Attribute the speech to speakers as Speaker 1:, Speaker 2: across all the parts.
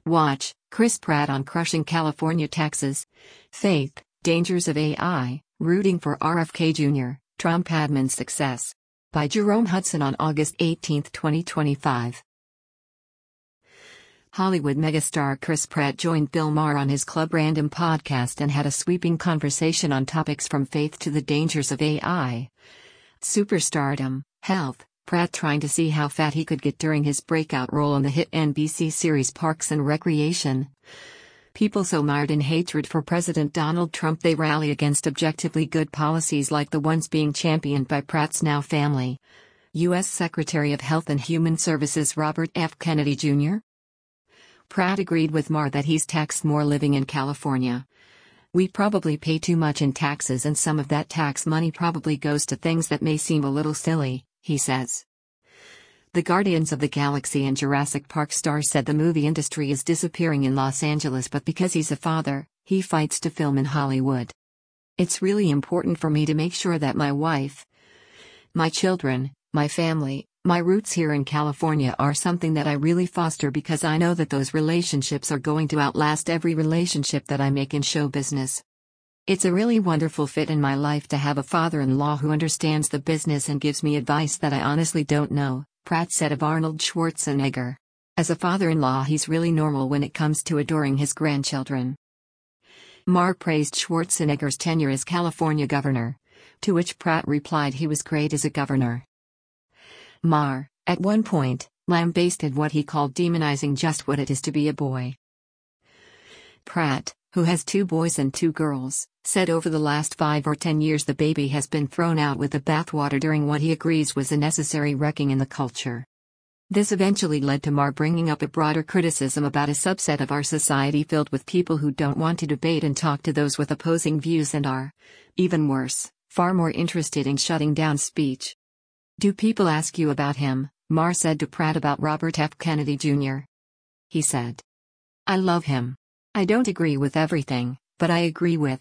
Speaker 1: Watch, Chris Pratt on crushing California taxes. Faith, dangers of AI, rooting for RFK Jr., Trump admin's success. By Jerome Hudson on August 18, 2025. Hollywood megastar Chris Pratt joined Bill Maher on his Club Random podcast and had a sweeping conversation on topics from faith to the dangers of AI. Superstardom, health, Pratt trying to see how fat he could get during his breakout role on the hit NBC series Parks and Recreation. People so mired in hatred for President Donald Trump they rally against objectively good policies like the ones being championed by Pratt's now family. U.S. Secretary of Health and Human Services Robert F. Kennedy Jr. Pratt agreed with Maher that he's taxed more living in California. We probably pay too much in taxes and some of that tax money probably goes to things that may seem a little silly, he says. The Guardians of the Galaxy and Jurassic Park star said the movie industry is disappearing in Los Angeles, but because he's a father, he fights to film in Hollywood. It's really important for me to make sure that my wife, my children, my family, my roots here in California are something that I really foster because I know that those relationships are going to outlast every relationship that I make in show business. It's a really wonderful fit in my life to have a father-in-law who understands the business and gives me advice that I honestly don't know, Pratt said of Arnold Schwarzenegger. As a father-in-law, he's really normal when it comes to adoring his grandchildren. Maher praised Schwarzenegger's tenure as California governor, to which Pratt replied he was great as a governor. Maher, at one point, lambasted what he called demonizing just what it is to be a boy. Pratt, who has 2 boys and 2 girls, said over the last 5 or 10 years the baby has been thrown out with the bathwater during what he agrees was a necessary wrecking in the culture. This eventually led to Maher bringing up a broader criticism about a subset of our society filled with people who don't want to debate and talk to those with opposing views and are, even worse, far more interested in shutting down speech. Do people ask you about him? Maher said to Pratt about Robert F. Kennedy Jr. He said, I love him. I don't agree with everything, but I agree with,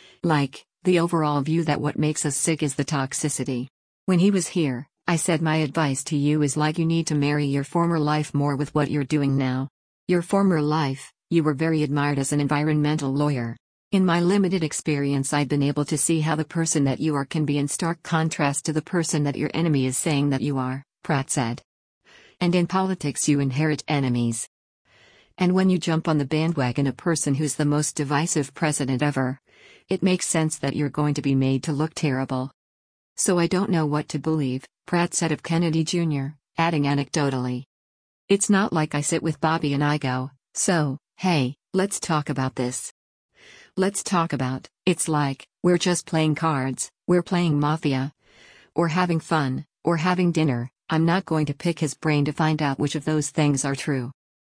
Speaker 1: the overall view that what makes us sick is the toxicity. When he was here, I said my advice to you is you need to marry your former life more with what you're doing now. Your former life, you were very admired as an environmental lawyer. In my limited experience, I've been able to see how the person that you are can be in stark contrast to the person that your enemy is saying that you are, Pratt said. And in politics you inherit enemies. And when you jump on the bandwagon a person who's the most divisive president ever, it makes sense that you're going to be made to look terrible. So I don't know what to believe, Pratt said of Kennedy Jr., adding anecdotally. It's not like I sit with Bobby and I go, so, hey, let's talk about this. Let's talk about, it's like, we're just playing cards, we're playing Mafia. Or having fun, or having dinner. I'm not going to pick his brain to find out which of those things are true.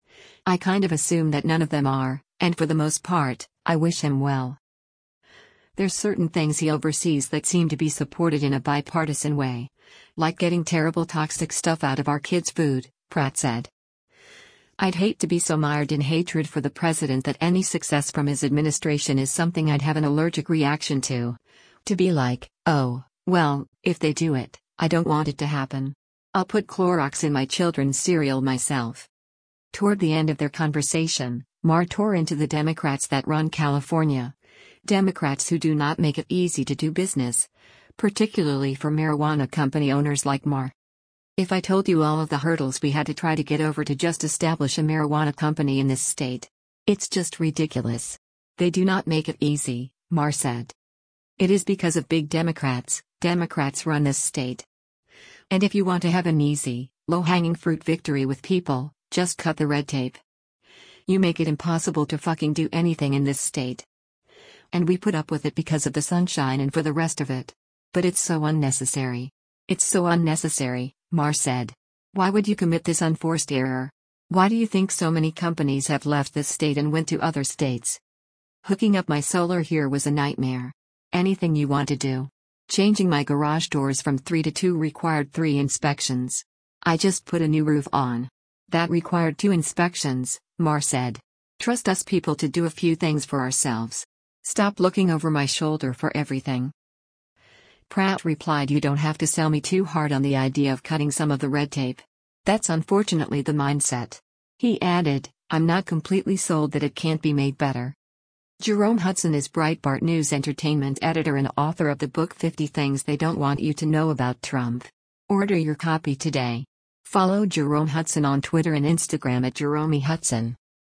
Speaker 1: I kind of assume that none of them are, and for the most part, I wish him well. There's certain things he oversees that seem to be supported in a bipartisan way. Like getting terrible toxic stuff out of our kids' food, Pratt said. I'd hate to be so mired in hatred for the president that any success from his administration is something I'd have an allergic reaction to. To be like, oh, well, if they do it, I don't want it to happen. I'll put Clorox in my children's cereal myself. Toward the end of their conversation, Maher tore into the Democrats that run California. Democrats who do not make it easy to do business, particularly for marijuana company owners like Maher. If I told you all of the hurdles we had to try to get over to just establish a marijuana company in this state, it's just ridiculous. They do not make it easy, Maher said. It is because of big Democrats. Democrats run this state. And if you want to have an easy, low-hanging fruit victory with people, just cut the red tape. You make it impossible to fucking do anything in this state. And we put up with it because of the sunshine and for the rest of it. But it's so unnecessary. It's so unnecessary, Maher said. Why would you commit this unforced error? Why do you think so many companies have left this state and went to other states? Hooking up my solar here was a nightmare. Anything you want to do. Changing my garage doors from 3 to 2 required 3 inspections. I just put a new roof on. That required 2 inspections, Maher said. Trust us people to do a few things for ourselves. Stop looking over my shoulder for everything. Pratt replied, you don't have to sell me too hard on the idea of cutting some of the red tape. That's unfortunately the mindset. He added, I'm not completely sold that it can't be made better. Jerome Hudson is Breitbart News entertainment editor and author of the book 50 Things They Don't Want You to Know About Trump. Order your copy today. Follow Jerome Hudson on Twitter and Instagram at Jerome Hudson.